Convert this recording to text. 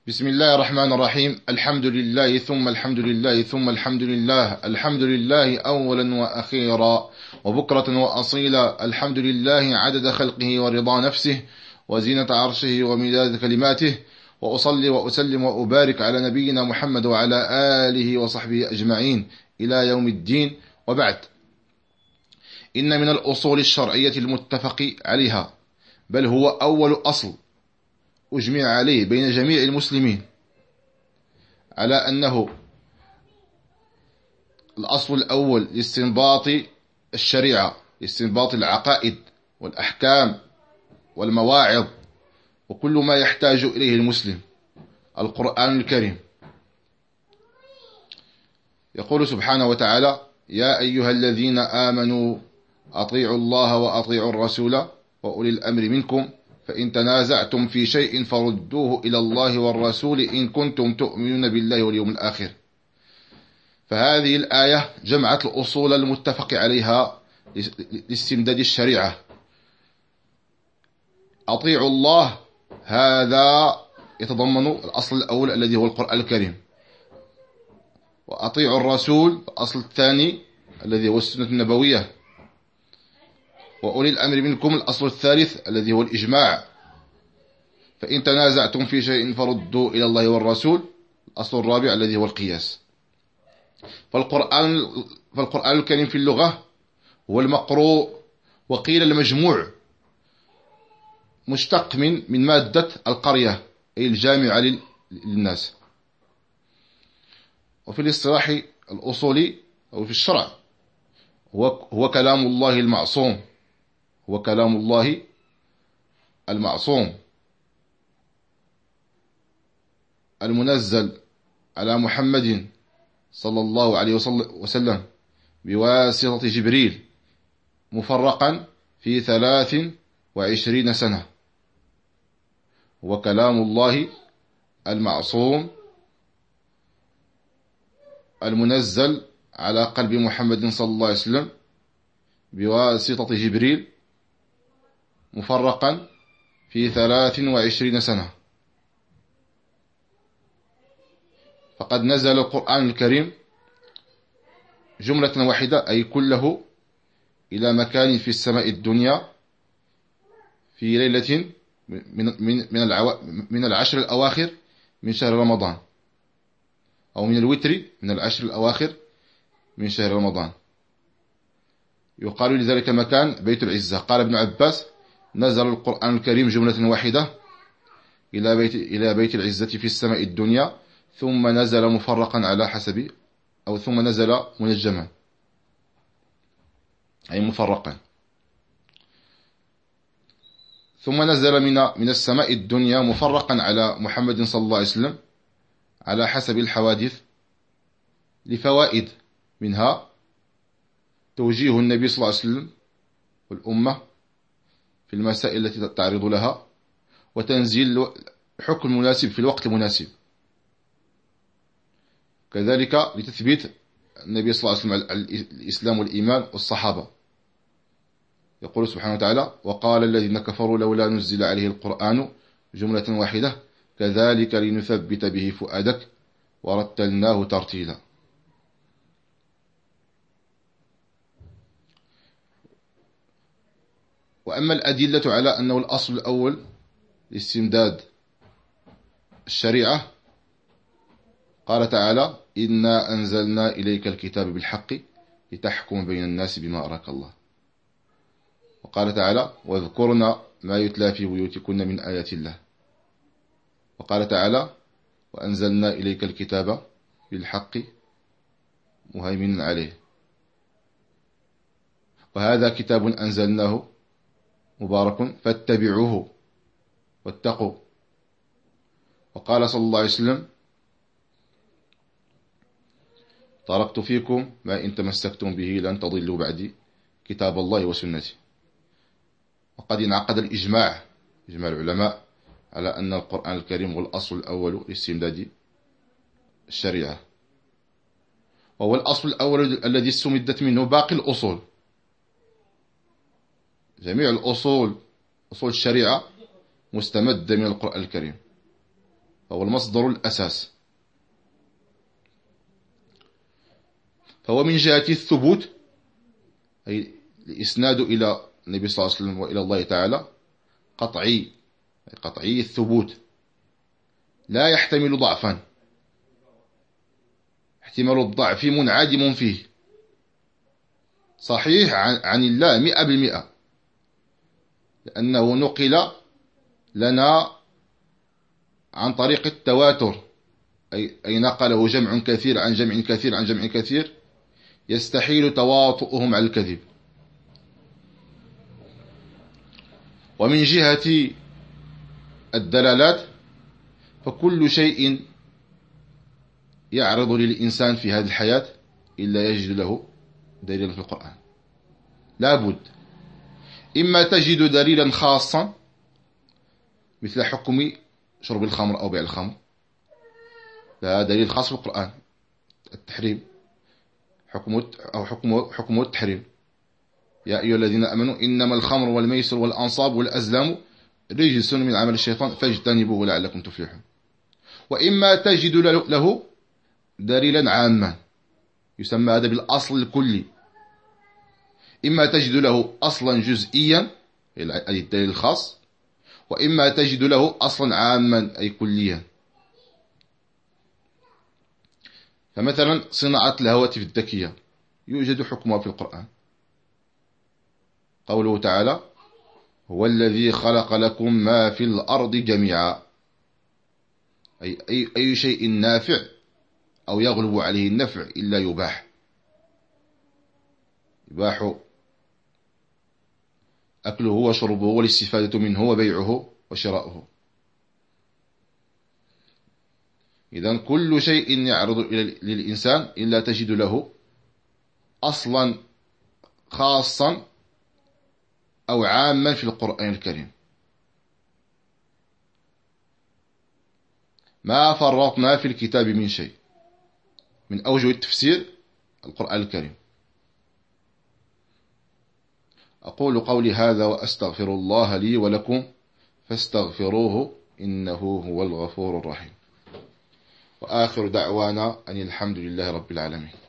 بسم الله الرحمن الرحيم. الحمد لله ثم الحمد لله ثم الحمد لله. الحمد لله أولا وأخيرا وبكرة وأصيلا. الحمد لله عدد خلقه ورضا نفسه وزينة عرشه ومداد كلماته. وأصلي وأسلم وأبارك على نبينا محمد وعلى آله وصحبه أجمعين إلى يوم الدين. وبعد، إن من الأصول الشرعية المتفق عليها، بل هو أول أصل أجمع عليه بين جميع المسلمين، على أنه الأصل الأول لاستنباط الشريعة، لاستنباط العقائد والأحكام والمواعظ وكل ما يحتاج إليه المسلم، القرآن الكريم. يقول سبحانه وتعالى: يا أيها الذين آمنوا أطيعوا الله وأطيعوا الرسول وأولي الأمر منكم فإن تنازعتم في شيء فردوه إلى الله والرسول إن كنتم تؤمنون بالله واليوم الآخر. فهذه الآية جمعت الأصول المتفق عليها لاستمداد الشريعة. أطيعوا الله، هذا يتضمن الأصل الأول الذي هو القرآن الكريم. وأطيعوا الرسول، الأصل الثاني الذي هو السنة النبوية. وأولي الأمر منكم، الأصل الثالث الذي هو الإجماع. فإن تنازعتم في شيء فردوا إلى الله والرسول، الأصل الرابع الذي هو القياس. فالقرآن الكريم في اللغة هو المقروء، وقيل المجموع، مشتق من مادة القرية، أي الجامعة للناس. وفي الاصطلاح الأصولي أو في الشرع هو كلام الله المعصوم، هو كلام الله المعصوم المنزل على محمد صلى الله عليه وسلم بواسطة جبريل، مفرقا في 23 سنة. هو كلام الله المعصوم المنزل على قلب محمد صلى الله عليه وسلم بواسطة جبريل، مفرقا في 23 سنة. فقد نزل القرآن الكريم جملة واحدة، أي كله، إلى مكان في السماء الدنيا في ليلة من العشر الأواخر من شهر رمضان، أو من الوتر من العشر الأواخر من شهر رمضان. يقال لذلك مكان بيت العزة. قال ابن عباس: نزل القرآن الكريم جملة واحدة إلى بيت العزة في السماء الدنيا، ثم نزل مفرقا على حسب، أو ثم نزل منجما، أي مفرقا. ثم نزل من السماء الدنيا مفرقا على محمد صلى الله عليه وسلم على حسب الحوادث، لفوائد، منها توجيه النبي صلى الله عليه وسلم والأمة في المسائل التي تعرض لها، وتنزيل حكم مناسب في الوقت المناسب. كذلك لتثبيت النبي صلى الله عليه وسلم على الإسلام والإيمان والصحابة. يقول سبحانه وتعالى: وقال الذين كفروا لولا نزل عليه القرآن جملة واحدة كذلك لنثبت به فؤادك ورتلناه ترتيلا. وأما الأدلة على أنه الأصل الأول لاستمداد الشريعة، قال تعالى: إنا أنزلنا إليك الكتاب بالحق لتحكم بين الناس بما أراك الله. وقال تعالى: واذكرنا ما يتلى في بيوتكن من آيات الله. وقال تعالى: وأنزلنا إليك الكتاب بالحق مهيمن عليه، وهذا كتاب أنزلناه مبارك فاتبعوه واتقوا. وقال صلى الله عليه وسلم: تركت فيكم ما إن تمسكتم به لن تضلوا بعدي كتاب الله وسنتي. وقد انعقد إجماع العلماء على أن القرآن الكريم هو الأصل الأول لاستمداد الشريعة، وهو الأصل الأول الذي استمدت منه باقي الأصول. جميع أصول الشريعة مستمدة من القرآن الكريم. فهو المصدر الأساس. فهو من جهة الثبوت، أي الإسناد إلى النبي صلى الله عليه وسلم وإلى الله تعالى قطعي الثبوت، لا يحتمل ضعفا، احتمال الضعف منعدم فيه، صحيح عن الله 100%، لأنه نقل لنا عن طريق التواتر، أي نقله جمع كثير عن جمع كثير عن جمع كثير، يستحيل تواطؤهم على الكذب. ومن جهة الدلالات، فكل شيء يعرض للإنسان في هذه الحياة إلا يجد له دليلا في القرآن، لا بد. إما تجد دليلا خاصا مثل حكم شرب الخمر أو بيع الخمر، لا دليل خاص في القرآن، التحريم، حكمه التحريم. يا أيها الذين أمنوا إنما الخمر والميسر والأنصاب والأزلام رجس من عمل الشيطان فاجتنبوه لعلكم تفلحون. وإما تجد له دليلا عاما، يسمى هذا بالأصل الكلي. إما تجد له أصلا جزئيا أي الدليل الخاص، وإما تجد له أصلا عاما أي كليا. فمثلا صناعة الهواتف الذكية يوجد حكمها في القرآن، قوله تعالى هو الذي خلق لكم ما في الأرض جميعا، أي شيء نافع أو يغلب عليه النفع إلا يباح أكله وشربه والاستفادة منه وبيعه وشراؤه. إذن كل شيء يعرض للإنسان إلا تجد له أصلا خاصا أو عاما في القرآن الكريم. ما فرطنا في الكتاب من شيء، من أوجه التفسير القرآن الكريم. أقول قولي هذا وأستغفر الله لي ولكم فاستغفروه إنه هو الغفور الرحيم. وآخر دعوانا أن الحمد لله رب العالمين.